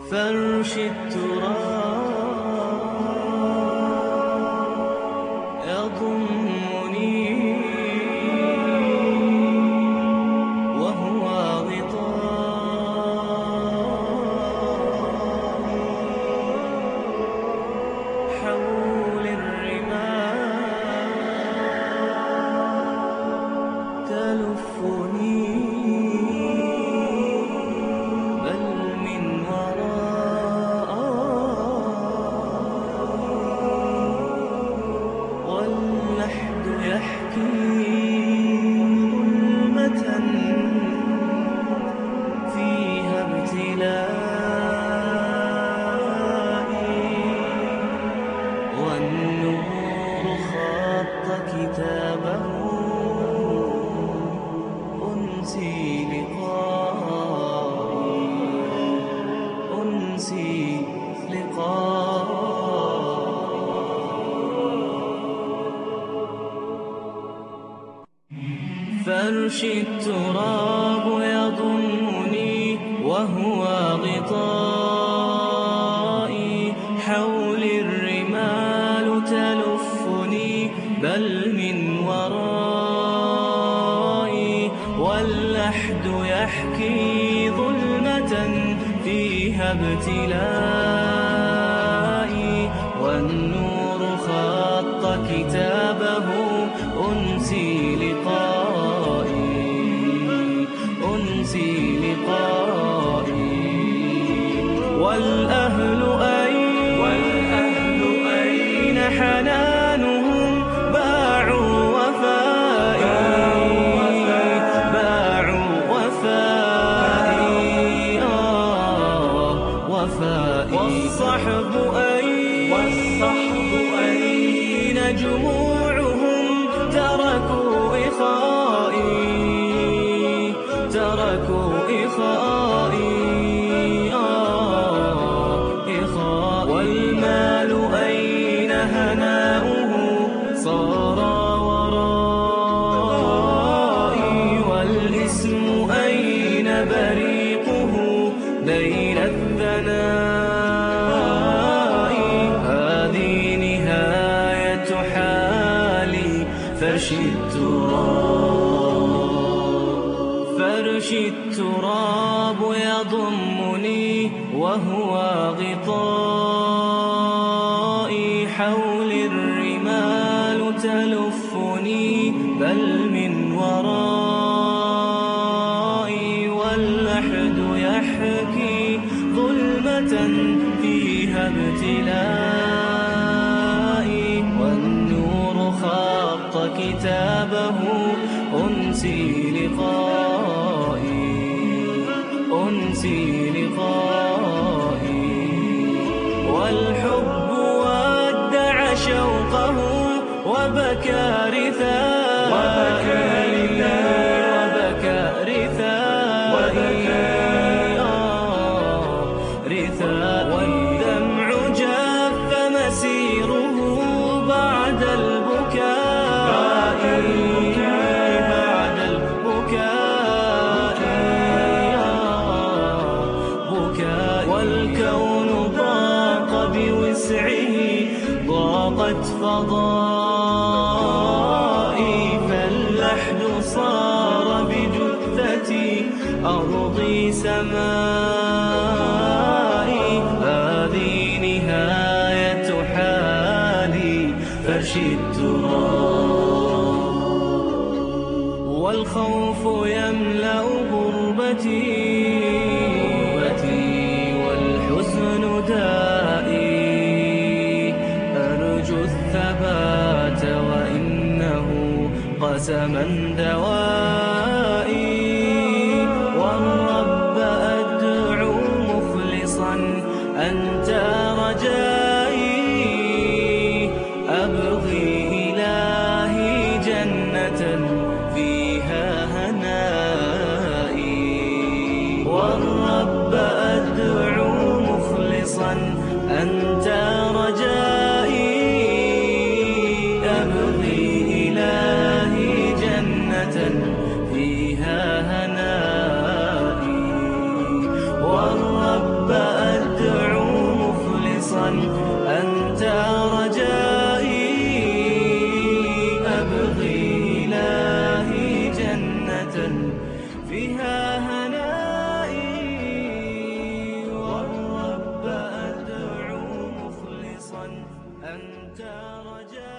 فرش التراب يضمني وهو غطاء حول الرمال تلفني ظلمة فيها ابتلائي والنور خط كتابه أنسي لقائي فرش التراب يضمني وهو غطائي حول الرمال تلفني بل من ورائي واللحد يحكي ظلمة فيها ابتلائي والنور خط كتابه أنسي لقائي والأهل أين حنانهم باعوا وفائي والصحب أين جموعهم تركوا إخائي والمال أين هناؤه صار ورائي والاسم أين بريقه بين الثناء هذه نهاية حالي فرش التراب يضمني وهو غطائي حول الرمال تلفني بل من ورائي واللحد يحكي ظلمة فيها ابتلائي والنور خط كتابه أنسي لقائي والحب ودع شوقه وبكى رثائي والدمع جف مسيره بعد البكاء والكون ضاق بوسعه ضاقت فضائي فاللحد صار بجثتي أرضي سمائي هذه نهاية حالي فرش التراب والخوف يملأ غربتي والحزن دائي أرجو الثبات وإنه قسما دوائي والرب أدعو مخلصا أنت رجائي أبغي إلهي جنة فيها هنائي والرب أدعو مخلصا أنت رجائي أبغي إلهي جنة رجاء